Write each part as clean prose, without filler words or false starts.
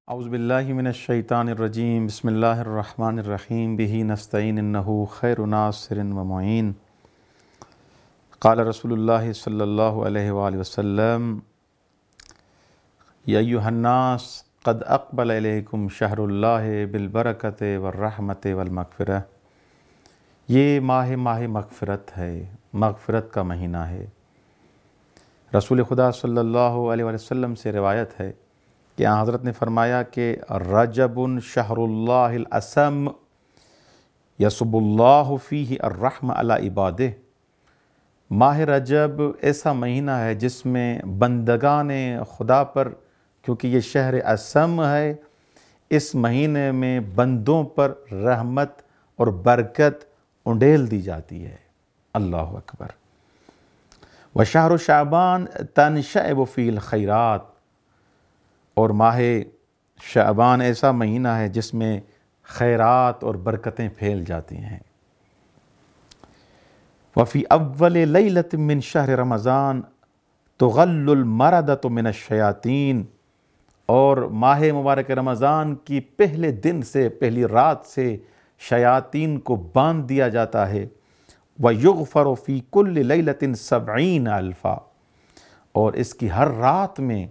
اعوذ باللہ من الشیطان الرجیم بسم اللہ الرحمن الرحیم بہ نستعین انہ خیر ناصر و معین قال رسول اللہ صلی اللہ علیہ وآلہ وسلم یا ایھا الناس قد اقبل الیکم شہر اللہ بالبرکۃ والرحمۃ والمغفرہ۔ یہ ماہ مغفرت ہے، مغفرت کا مہینہ ہے۔ رسول خدا صلی اللہ علیہ وآلہ وسلم سے روایت ہے کہ حضرت نے فرمایا کہ رجب شہر اللہ الاسم یصب اللہ فیہ الرحمہ علی عبادہ۔ ماہ رجب ایسا مہینہ ہے جس میں بندگان خدا پر، کیونکہ یہ شہر اسم ہے، اس مہینے میں بندوں پر رحمت اور برکت انڈیل دی جاتی ہے۔ اللہ اکبر۔ وشہر شعبان تنشعب فیہ الخیرات، اور ماہ شعبان ایسا مہینہ ہے جس میں خیرات اور برکتیں پھیل جاتی ہیں۔ وفی اول لیلۃ من شہر رمضان تغل المردۃ من الشیاطین، اور ماہ مبارک رمضان کی پہلے دن سے، پہلی رات سے شیاطین کو باندھ دیا جاتا ہے۔ ویغفر فی کل لیلۃ 70,000، اور اس کی ہر رات میں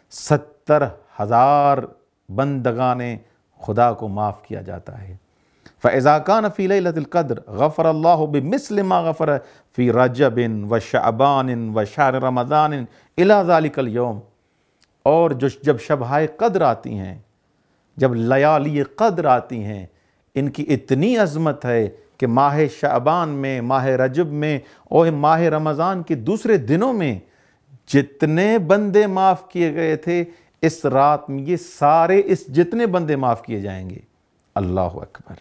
70,000 بندگان خدا کو معاف کیا جاتا ہے۔ فَإِذَا كَانَ فِي لَيْلَةِ الْقَدْرِ غَفَرَ اللَّهُ بِمِثْلِ مَا غَفَرَ فِي رَجَبٍ وَشَعْبَانٍ وَشَهْرِ رَمَضَانٍ إِلَى ذَلِكَ الْيَوْمِ، اور جب شبہائے قدر آتی ہیں، جب لیالی قدر آتی ہیں، ان کی اتنی عظمت ہے کہ ماہ شعبان میں، ماہ رجب میں اور ماہ رمضان کے دوسرے دنوں میں جتنے بندے معاف کیے گئے تھے، اس رات میں یہ سارے جتنے بندے معاف کیے جائیں گے۔ اللہ اکبر۔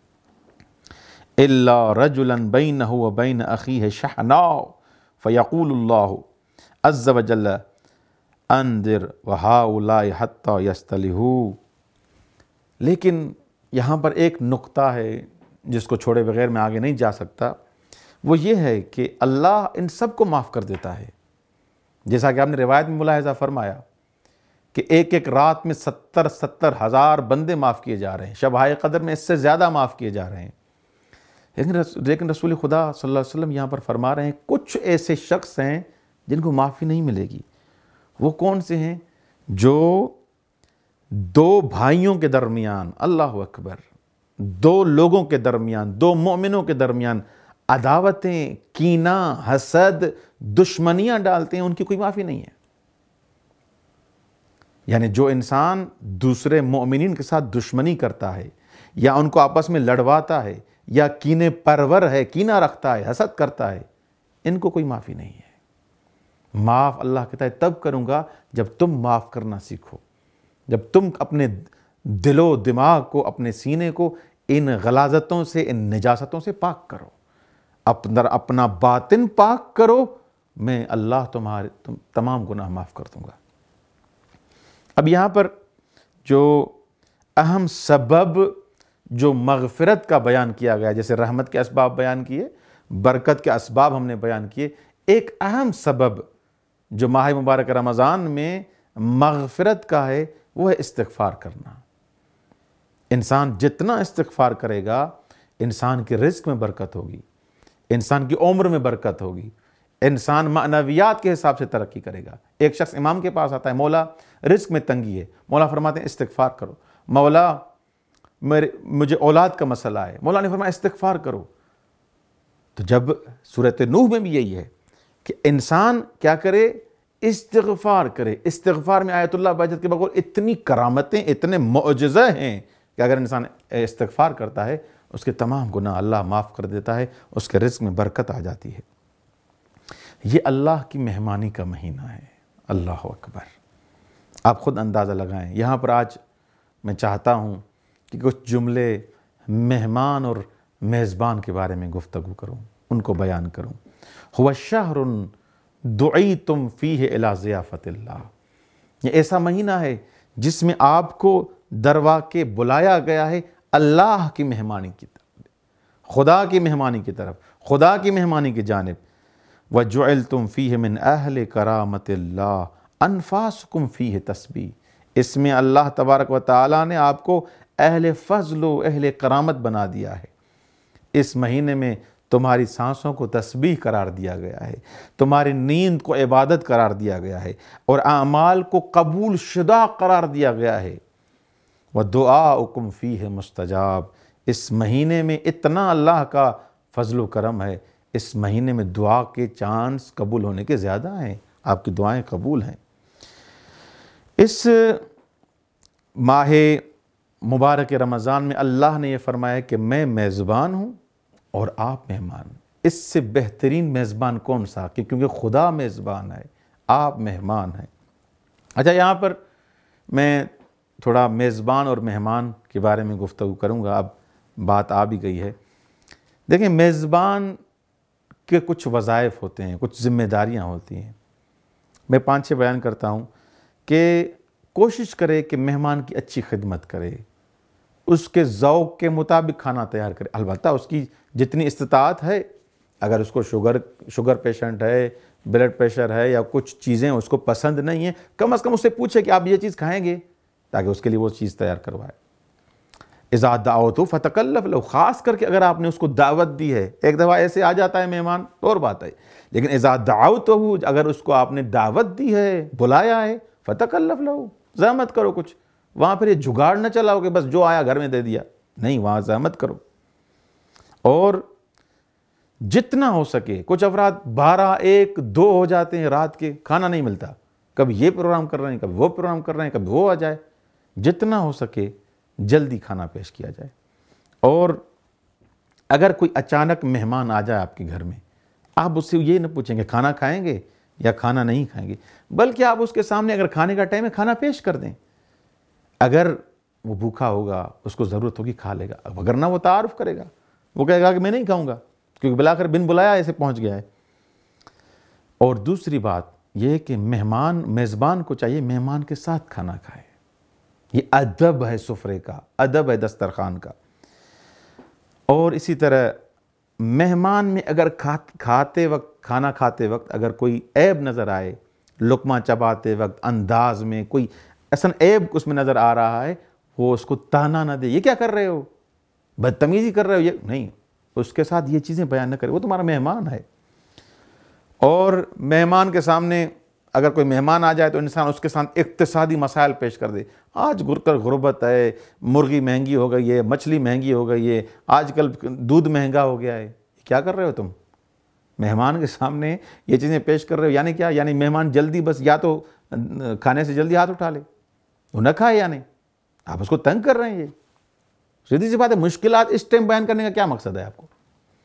الا رجلا بینہ وبین اخیہ شحناء فیقول اللہ عز وجل انذر وہؤلاء حتی یصطلحوا۔ لیکن یہاں پر ایک نقطہ ہے جس کو چھوڑے بغیر میں آگے نہیں جا سکتا، وہ یہ ہے کہ اللہ ان سب کو معاف کر دیتا ہے، جیسا کہ آپ نے روایت میں ملاحظہ فرمایا کہ ایک ایک رات میں 70,000 بندے معاف کیے جا رہے ہیں، شبہائے قدر میں اس سے زیادہ معاف کیے جا رہے ہیں۔ لیکن رسول خدا صلی اللہ علیہ وسلم یہاں پر فرما رہے ہیں کچھ ایسے شخص ہیں جن کو معافی نہیں ملے گی۔ وہ کون سے ہیں؟ جو دو بھائیوں کے درمیان، اللہ اکبر، دو لوگوں کے درمیان، دو مومنوں کے درمیان عداوتیں، کینہ، حسد، دشمنیاں ڈالتے ہیں، ان کی کوئی معافی نہیں ہے۔ یعنی جو انسان دوسرے مومنین کے ساتھ دشمنی کرتا ہے، یا ان کو آپس میں لڑواتا ہے، یا کینے پرور ہے، کینہ رکھتا ہے، حسد کرتا ہے، ان کو کوئی معافی نہیں ہے۔ معاف اللہ کہتا ہے تب کروں گا جب تم معاف کرنا سیکھو، جب تم اپنے دل و دماغ کو، اپنے سینے کو ان غلاظتوں سے، ان نجاستوں سے پاک کرو، اپنا باطن پاک کرو، میں اللہ تمہارے تمام گناہ معاف کر دوں گا۔ اب یہاں پر جو اہم سبب جو مغفرت کا بیان کیا گیا، جیسے رحمت کے اسباب بیان کیے، برکت کے اسباب ہم نے بیان کیے، ایک اہم سبب جو ماہ مبارک رمضان میں مغفرت کا ہے وہ ہے استغفار کرنا۔ انسان جتنا استغفار کرے گا، انسان کے رزق میں برکت ہوگی، انسان کی عمر میں برکت ہوگی، انسان معنویات کے حساب سے ترقی کرے گا۔ ایک شخص امام کے پاس آتا ہے، مولا رزق میں تنگی ہے، مولا فرماتے ہیں استغفار کرو۔ مولا مجھے اولاد کا مسئلہ ہے، مولا نے فرمایا استغفار کرو۔ تو جب سورۃ نوح میں بھی یہی ہے کہ انسان کیا کرے؟ استغفار کرے۔ استغفار میں آیت اللہ بہجت کے بغیر اتنی کرامتیں، اتنے معجزے ہیں کہ اگر انسان استغفار کرتا ہے، اس کے تمام گناہ اللہ معاف کر دیتا ہے، اس کے رزق میں برکت آ جاتی ہے۔ یہ اللہ کی مہمانی کا مہینہ ہے۔ اللہ اکبر۔ آپ خود اندازہ لگائیں۔ یہاں پر آج میں چاہتا ہوں کہ کچھ جملے مہمان اور میزبان کے بارے میں گفتگو کروں، ان کو بیان کروں۔ هو شہر دعیتم فیہ الی ضیافت اللہ۔ یہ ایسا مہینہ ہے جس میں آپ کو دروا کے بلایا گیا ہے اللہ کی مہمانی کی طرف، خدا کی مہمانی کی طرف، خدا کی مہمانی کی جانب۔ وَجُعِلْتُمْ فِيهِ مِنْ أَهْلِ كَرَامَةِ اللَّهِ أَنفَاسُكُمْ فِيهِ تَسْبِیح۔ اس میں اللہ تبارک و تعالیٰ نے آپ کو اہل فضل و اہل کرامت بنا دیا ہے۔ اس مہینے میں تمہاری سانسوں کو تسبیح قرار دیا گیا ہے، تمہاری نیند کو عبادت قرار دیا گیا ہے، اور اعمال کو قبول شدہ قرار دیا گیا ہے۔ وَدُعَاؤُكُمْ فِيهِ مُسْتَجَابٌ۔ اس مہینے میں اتنا اللہ کا فضل و کرم ہے، اس مہینے میں دعا کے چانس قبول ہونے کے زیادہ ہیں، آپ کی دعائیں قبول ہیں۔ اس ماہ مبارک رمضان میں اللہ نے یہ فرمایا کہ میں میزبان ہوں اور آپ مہمان۔ اس سے بہترین میزبان کون سا؟ کیونکہ خدا میزبان ہے، آپ مہمان ہیں۔ اچھا، یہاں پر میں تھوڑا میزبان اور مہمان کے بارے میں گفتگو کروں گا، اب بات آ بھی گئی ہے۔ دیکھیں، میزبان کے کچھ وظائف ہوتے ہیں، کچھ ذمہ داریاں ہوتی ہیں۔ میں 5-6 بیان کرتا ہوں کہ کوشش کرے کہ مہمان کی اچھی خدمت کرے، اس کے ذوق کے مطابق کھانا تیار کرے۔ البتہ اس کی جتنی استطاعت ہے، اگر اس کو شوگر پیشنٹ ہے، بلڈ پریشر ہے، یا کچھ چیزیں اس کو پسند نہیں ہیں، کم از کم اس سے پوچھے کہ آپ یہ چیز کھائیں گے، تاکہ اس کے لیے وہ چیز تیار کروائے۔ اذا دعوتہ فتکلف لہ، خاص کر کے اگر آپ نے اس کو دعوت دی ہے۔ ایک دفعہ ایسے آ جاتا ہے مہمان اور بات ہے، لیکن اذا دعوتہ، اگر اس کو آپ نے دعوت دی ہے، بلایا ہے، فتکلف لہ، زحمت کرو کچھ۔ وہاں پھر یہ جگاڑ نہ چلاؤ کہ بس جو آیا گھر میں دے دیا، نہیں، وہاں زحمت کرو۔ اور جتنا ہو سکے، کچھ افراد 12، 1، 2 ہو جاتے ہیں رات کے، کھانا نہیں ملتا، کبھی یہ پروگرام کر رہے ہیں، کبھی وہ پروگرام کر رہے ہیں، کبھی وہ آ جائے۔ جتنا ہو سکے جلدی کھانا پیش کیا جائے۔ اور اگر کوئی اچانک مہمان آ جائے آپ کے گھر میں، آپ اس سے یہ نہ پوچھیں کہ کھانا کھائیں گے یا کھانا نہیں کھائیں گے، بلکہ آپ اس کے سامنے اگر کھانے کا ٹائم ہے کھانا پیش کر دیں۔ اگر وہ بھوکا ہوگا، اس کو ضرورت ہوگی، کھا لے گا، وگرنہ وہ تعارف کرے گا، وہ کہے گا کہ میں نہیں کھاؤں گا، کیونکہ بلا کر بن بلایا ایسے پہنچ گیا ہے۔ اور دوسری بات یہ ہے کہ میزبان کو چاہیے مہمان کے ساتھ کھانا کھائے۔ یہ ادب ہے سفرے کا، ادب ہے دسترخوان کا۔ اور اسی طرح مہمان میں اگر کھانا کھاتے وقت اگر کوئی عیب نظر آئے، لقمہ چباتے وقت انداز میں کوئی ایسا عیب اس میں نظر آ رہا ہے، وہ اس کو تانا نہ دے، یہ کیا کر رہے ہو، بدتمیزی کر رہے ہو، یہ نہیں، اس کے ساتھ یہ چیزیں بیان نہ کرے، وہ تمہارا مہمان ہے۔ اور مہمان کے سامنے اگر کوئی مہمان آ جائے تو انسان اس کے ساتھ اقتصادی مسائل پیش کر دے۔ آج غربت ہے، مرغی مہنگی ہو گئی ہے، مچھلی مہنگی ہو گئی ہے، آج کل دودھ مہنگا ہو گیا ہے، کیا کر رہے ہو تم؟ مہمان کے سامنے یہ چیزیں پیش کر رہے ہو، یعنی کیا؟ یعنی مہمان جلدی بس یا تو کھانے سے جلدی ہاتھ اٹھا لے، وہ نہ کھائے، یعنی آپ اس کو تنگ کر رہے ہیں۔ یہ سیدھی سی بات ہے، مشکلات اس ٹائم بیان کرنے کا کیا مقصد ہے آپ کو؟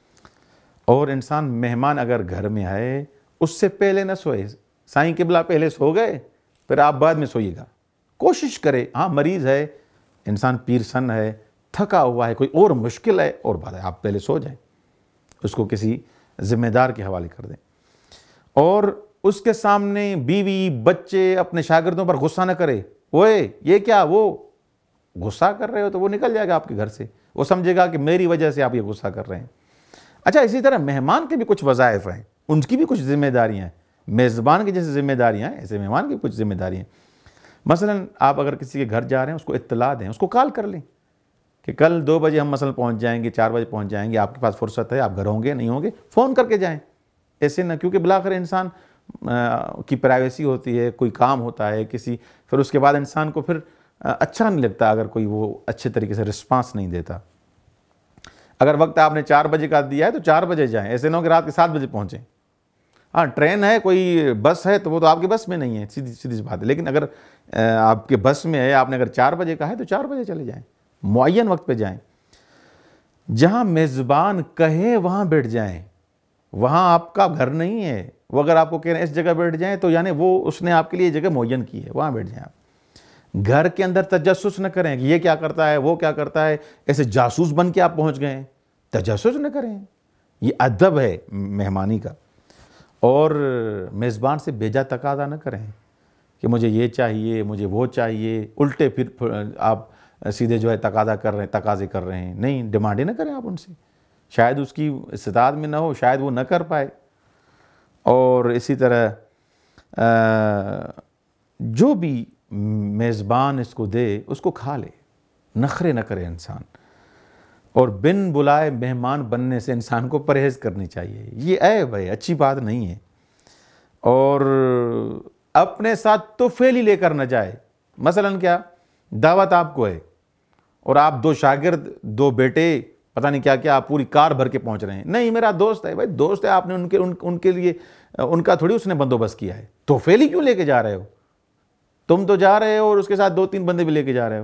اور انسان مہمان اگر گھر میں آئے اس سے پہلے نہ سوئے۔ سائیں قبلہ پہلے سو گئے، پھر آپ بعد میں سوئیے گا۔ کوشش کرے، ہاں مریض ہے انسان، پیرسن ہے، تھکا ہوا ہے، کوئی اور مشکل ہے، اور بات ہے، آپ پہلے سو جائیں، اس کو کسی ذمہ دار کے حوالے کر دیں۔ اور اس کے سامنے بیوی بچے اپنے شاگردوں پر غصہ نہ کرے، اوئے یہ کیا، وہ غصہ کر رہے ہو تو وہ نکل جائے گا آپ کے گھر سے، وہ سمجھے گا کہ میری وجہ سے آپ یہ غصہ کر رہے ہیں۔ اچھا، اسی طرح مہمان کے بھی کچھ وظائف ہیں، ان کی بھی کچھ ذمہ داریاں ہیں۔ میزبان کی جیسے ذمہ داریاں ہیں، ایسے مہمان کی کچھ ذمہ داریاں ہیں۔ مثلا آپ اگر کسی کے گھر جا رہے ہیں، اس کو اطلاع دیں، اس کو کال کر لیں کہ کل 2 بجے ہم مثلا پہنچ جائیں گے، 4 بجے پہنچ جائیں گے، آپ کے پاس فرصت ہے، آپ گھر ہوں گے نہیں ہوں گے، فون کر کے جائیں۔ ایسے نہ، کیونکہ بلاخر انسان کی پرائیویسی ہوتی ہے، کوئی کام ہوتا ہے کسی، پھر اس کے بعد انسان کو پھر اچھا نہیں لگتا اگر کوئی وہ اچھے طریقے سے رسپانس نہیں دیتا۔ اگر وقت آپ نے 4 بجے کا دیا ہے تو 4 بجے جائیں، ایسے نہ ہو کہ رات کے 7 بجے پہنچیں۔ ہاں، ٹرین ہے، کوئی بس ہے، تو وہ تو آپ کی بس میں نہیں ہے، سیدھی سی بات ہے، لیکن اگر آپ کے بس میں ہے، آپ نے اگر 4 بجے کا ہے تو 4 بجے چلے جائیں، معین وقت پہ جائیں۔ جہاں میزبان کہے وہاں بیٹھ جائیں، وہاں آپ کا گھر نہیں ہے، وہ اگر آپ کو کہہ رہے ہیں اس جگہ بیٹھ جائیں تو یعنی وہ اس نے آپ کے لیے جگہ معین کی ہے، وہاں بیٹھ جائیں آپ۔ گھر کے اندر تجسس نہ کریں کہ یہ کیا کرتا ہے، وہ کیا کرتا ہے، ایسے جاسوس بن کے آپ پہنچ گئے ہیں، تجسس نہ کریں، یہ ادب ہے مہمانی کا۔ اور میزبان سے بیجا تقاضا نہ کریں کہ مجھے یہ چاہیے، مجھے وہ چاہیے، الٹے پھر آپ سیدھے جو ہے تقاضے کر رہے ہیں، نہیں، ڈیمانڈ ہی نہ کریں آپ ان سے، شاید اس کی استطاعت میں نہ ہو، شاید وہ نہ کر پائے۔ اور اسی طرح جو بھی میزبان اس کو دے اس کو کھا لے، نخرے نہ کرے انسان، اور بن بلائے مہمان بننے سے انسان کو پرہیز کرنی چاہیے، یہ عیب ہے، اچھی بات نہیں ہے۔ اور اپنے ساتھ توفیلی لے کر نہ جائے، مثلاً کیا دعوت آپ کو ہے اور آپ 2 شاگرد 2 بیٹے پتہ نہیں کیا کیا آپ پوری کار بھر کے پہنچ رہے ہیں، نہیں میرا دوست ہے، بھائی دوست ہے، آپ نے ان کے لیے ان کا تھوڑی اس نے بندوبست کیا ہے، توفیلی کیوں لے کے جا رہے ہو؟ تم تو جا رہے ہو اور اس کے ساتھ 2-3 بندے بھی لے کے جا رہے ہو،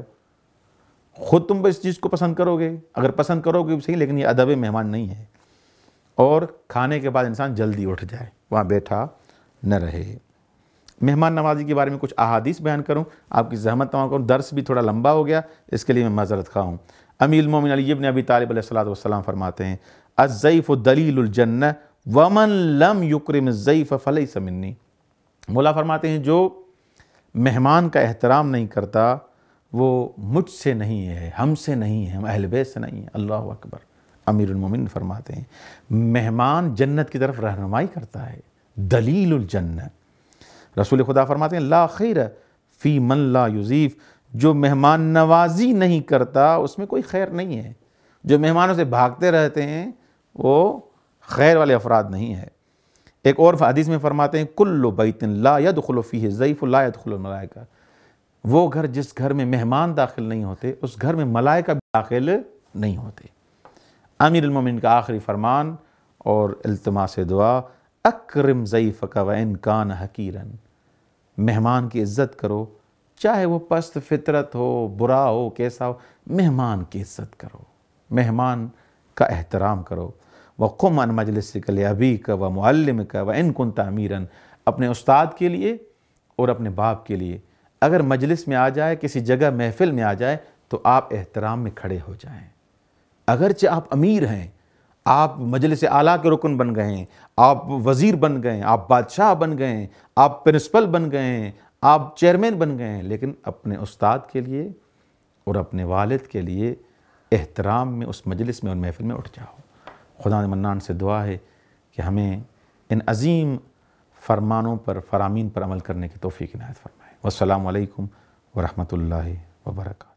خود تم اس چیز کو پسند کرو گے، اگر پسند کرو گے صحیح، لیکن یہ ادب مہمان نہیں ہے۔ اور کھانے کے بعد انسان جلدی اٹھ جائے، وہاں بیٹھا نہ رہے۔ مہمان نوازی کے بارے میں کچھ احادیث بیان کروں، آپ کی زحمت تمام کروں، درس بھی تھوڑا لمبا ہو گیا، اس کے لیے میں معذرت خواہ ہوں۔ امیر المومنین علی بن ابی طالب علیہ السلام فرماتے ہیں الضیف دلیل الجنہ ومن لم یکرم الضیف فلیس منی۔ مولا فرماتے ہیں جو مہمان کا احترام نہیں کرتا وہ مجھ سے نہیں ہے، ہم سے نہیں ہے، ہم اہل بیت سے نہیں ہیں۔ اللہ اکبر۔ امیر المومنین فرماتے ہیں مہمان جنت کی طرف رہنمائی کرتا ہے، دلیل الجنہ۔ رسول خدا فرماتے ہیں لا خیر فی من لا یضیف، جو مہمان نوازی نہیں کرتا اس میں کوئی خیر نہیں ہے، جو مہمانوں سے بھاگتے رہتے ہیں وہ خیر والے افراد نہیں ہے۔ ایک اور حدیث میں فرماتے ہیں کل بیت لا یدخل فیہ الضیف لا یدخل الملائکہ، وہ گھر جس گھر میں مہمان داخل نہیں ہوتے اس گھر میں ملائکہ بھی داخل نہیں ہوتے۔ امیر المومنین کا آخری فرمان اور التماس دعا اکرم ضیفک وان کان حقیرا، مہمان کی عزت کرو چاہے وہ پست فطرت ہو، برا ہو، کیسا ہو، مہمان کی عزت کرو، مہمان کا احترام کرو۔ وقم عن مجلسک لابیک ومعلمک وان کنت امیرا، اپنے استاد کے لیے اور اپنے باپ کے لیے اگر مجلس میں آ جائے، کسی جگہ محفل میں آ جائے تو آپ احترام میں کھڑے ہو جائیں، اگرچہ آپ امیر ہیں، آپ مجلس اعلیٰ کے رکن بن گئے ہیں، آپ وزیر بن گئے ہیں، آپ بادشاہ بن گئے ہیں، آپ پرنسپل بن گئے ہیں، آپ چیئرمین بن گئے ہیں، لیکن اپنے استاد کے لیے اور اپنے والد کے لیے احترام میں اس مجلس میں اور محفل میں اٹھ جاؤ۔ خدا منان سے دعا ہے کہ ہمیں ان عظیم فرمانوں پر، فرامین پر عمل کرنے کی توفیق عنایت فرمائے۔ والسلام علیکم ورحمۃ اللہ وبرکاتہ۔